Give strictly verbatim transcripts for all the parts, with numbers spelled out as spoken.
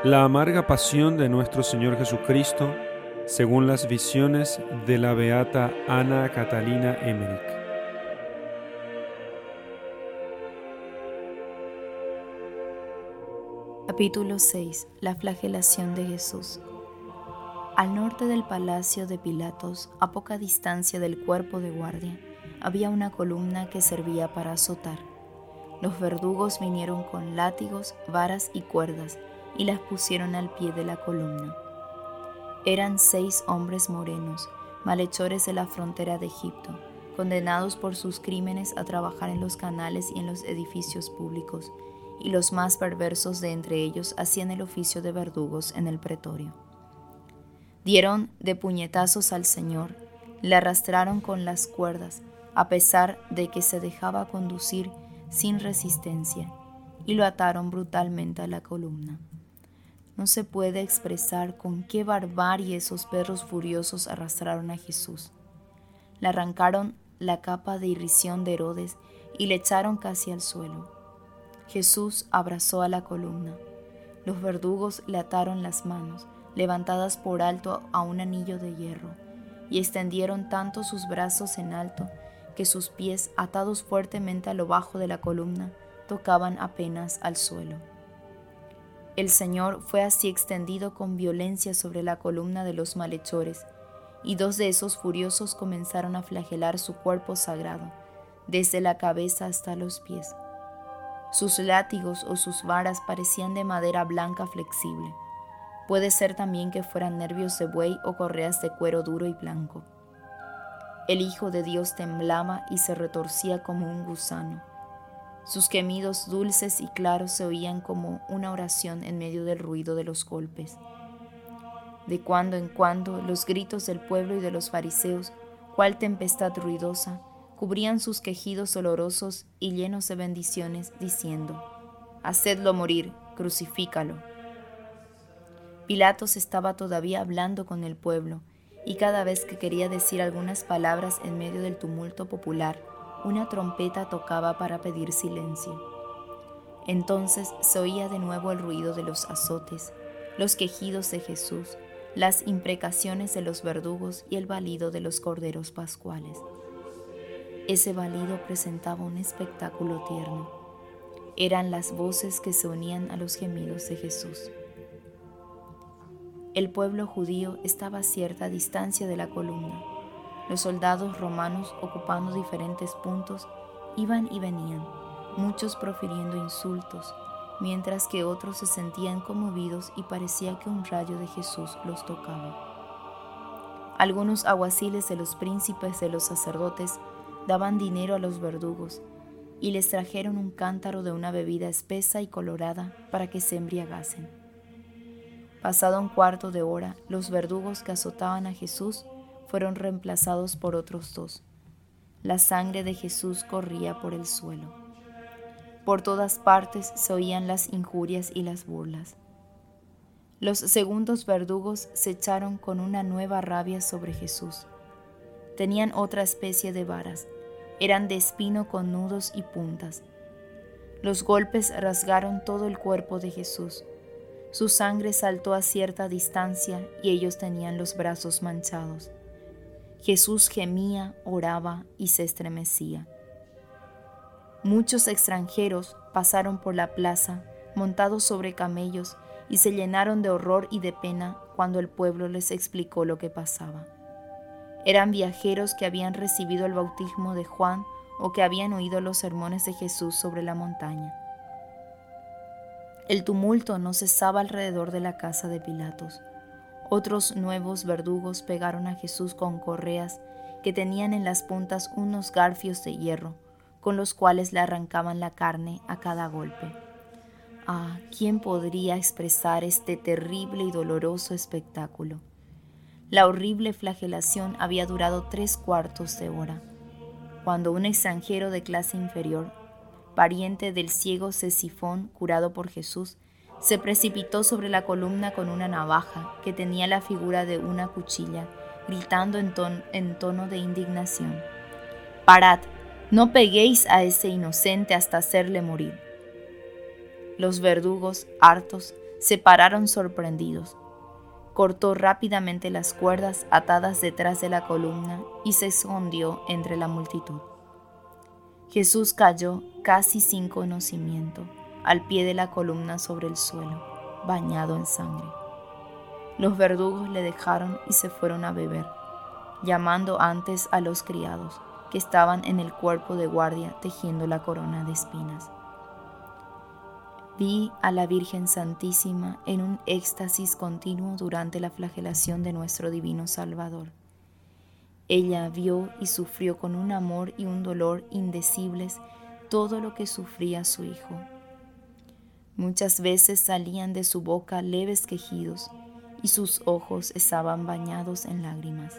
La amarga pasión de nuestro Señor Jesucristo, según las visiones de la beata Ana Catalina Emmerich. Capítulo seis. La flagelación de Jesús. Al norte del palacio de Pilatos, a poca distancia del cuerpo de guardia, había una columna que servía para azotar. Los verdugos vinieron con látigos, varas y cuerdas y las pusieron al pie de la columna. Eran seis hombres morenos, malhechores de la frontera de Egipto, condenados por sus crímenes a trabajar en los canales y en los edificios públicos, y los más perversos de entre ellos hacían el oficio de verdugos en el pretorio. Dieron de puñetazos al Señor, le arrastraron con las cuerdas, a pesar de que se dejaba conducir sin resistencia, y lo ataron brutalmente a la columna. No se puede expresar con qué barbarie esos perros furiosos arrastraron a Jesús. Le arrancaron la capa de irrisión de Herodes y le echaron casi al suelo. Jesús abrazó a la columna. Los verdugos le ataron las manos, levantadas por alto a un anillo de hierro, y extendieron tanto sus brazos en alto que sus pies, atados fuertemente a lo bajo de la columna, tocaban apenas al suelo. El Señor fue así extendido con violencia sobre la columna de los malhechores, y dos de esos furiosos comenzaron a flagelar su cuerpo sagrado, desde la cabeza hasta los pies. Sus látigos o sus varas parecían de madera blanca flexible. Puede ser también que fueran nervios de buey o correas de cuero duro y blanco. El Hijo de Dios temblaba y se retorcía como un gusano. Sus gemidos dulces y claros se oían como una oración en medio del ruido de los golpes. De cuando en cuando los gritos del pueblo y de los fariseos, cual tempestad ruidosa, cubrían sus quejidos olorosos y llenos de bendiciones, diciendo: «Hacedlo morir, crucifícalo». Pilatos estaba todavía hablando con el pueblo, y cada vez que quería decir algunas palabras en medio del tumulto popular, una trompeta tocaba para pedir silencio. Entonces se oía de nuevo el ruido de los azotes, los quejidos de Jesús, las imprecaciones de los verdugos y el balido de los corderos pascuales. Ese balido presentaba un espectáculo tierno. Eran las voces que se unían a los gemidos de Jesús. El pueblo judío estaba a cierta distancia de la columna. Los soldados romanos, ocupando diferentes puntos, iban y venían, muchos profiriendo insultos, mientras que otros se sentían conmovidos y parecía que un rayo de Jesús los tocaba. Algunos alguaciles de los príncipes de los sacerdotes daban dinero a los verdugos y les trajeron un cántaro de una bebida espesa y colorada para que se embriagasen. Pasado un cuarto de hora, los verdugos que azotaban a Jesús fueron reemplazados por otros dos. La sangre de Jesús corría por el suelo. Por todas partes se oían las injurias y las burlas. Los segundos verdugos se echaron con una nueva rabia sobre Jesús. Tenían otra especie de varas, eran de espino con nudos y puntas. Los golpes rasgaron todo el cuerpo de Jesús. Su sangre saltó a cierta distancia y ellos tenían los brazos manchados. Jesús gemía, oraba y se estremecía. Muchos extranjeros pasaron por la plaza, montados sobre camellos, y se llenaron de horror y de pena cuando el pueblo les explicó lo que pasaba. Eran viajeros que habían recibido el bautismo de Juan o que habían oído los sermones de Jesús sobre la montaña. El tumulto no cesaba alrededor de la casa de Pilatos. Otros nuevos verdugos pegaron a Jesús con correas que tenían en las puntas unos garfios de hierro, con los cuales le arrancaban la carne a cada golpe. Ah, ¿quién podría expresar este terrible y doloroso espectáculo? La horrible flagelación había durado tres cuartos de hora, cuando un extranjero de clase inferior, pariente del ciego Cesifón curado por Jesús, se precipitó sobre la columna con una navaja que tenía la figura de una cuchilla, gritando en, ton- en tono de indignación: «Parad, no peguéis a ese inocente hasta hacerle morir». Los verdugos, hartos, se pararon sorprendidos. Cortó rápidamente las cuerdas atadas detrás de la columna y se escondió entre la multitud. Jesús cayó casi sin conocimiento al pie de la columna sobre el suelo, bañado en sangre. Los verdugos le dejaron y se fueron a beber, llamando antes a los criados que estaban en el cuerpo de guardia tejiendo la corona de espinas. Vi a la Virgen Santísima en un éxtasis continuo durante la flagelación de nuestro Divino Salvador. Ella vio y sufrió con un amor y un dolor indecibles todo lo que sufría su Hijo. Muchas veces salían de su boca leves quejidos y sus ojos estaban bañados en lágrimas.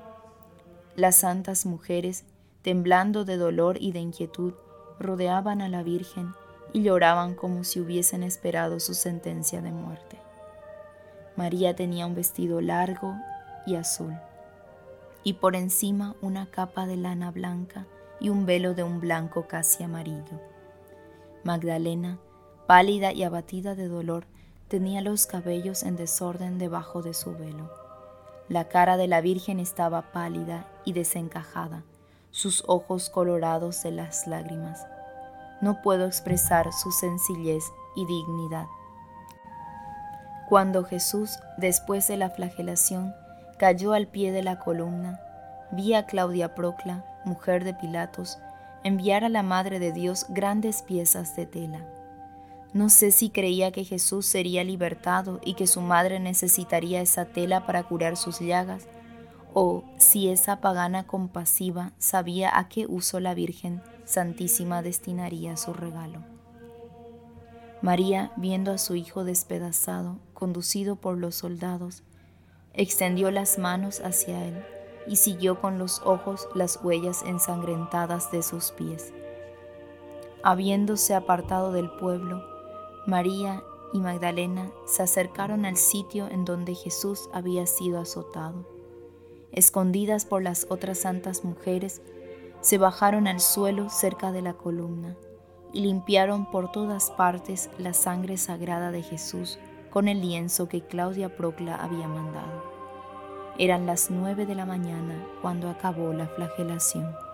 Las santas mujeres, temblando de dolor y de inquietud, rodeaban a la Virgen y lloraban como si hubiesen esperado su sentencia de muerte. María tenía un vestido largo y azul, y por encima una capa de lana blanca y un velo de un blanco casi amarillo. Magdalena, pálida y abatida de dolor, tenía los cabellos en desorden debajo de su velo. La cara de la Virgen estaba pálida y desencajada, sus ojos colorados de las lágrimas. No puedo expresar su sencillez y dignidad. Cuando Jesús, después de la flagelación, cayó al pie de la columna, vi a Claudia Procla, mujer de Pilatos, enviar a la Madre de Dios grandes piezas de tela. No sé si creía que Jesús sería libertado y que su madre necesitaría esa tela para curar sus llagas, o si esa pagana compasiva sabía a qué uso la Virgen Santísima destinaría su regalo. María, viendo a su hijo despedazado, conducido por los soldados, extendió las manos hacia él y siguió con los ojos las huellas ensangrentadas de sus pies. Habiéndose apartado del pueblo, María y Magdalena se acercaron al sitio en donde Jesús había sido azotado. Escondidas por las otras santas mujeres, se bajaron al suelo cerca de la columna y limpiaron por todas partes la sangre sagrada de Jesús con el lienzo que Claudia Procla había mandado. Eran las nueve de la mañana cuando acabó la flagelación.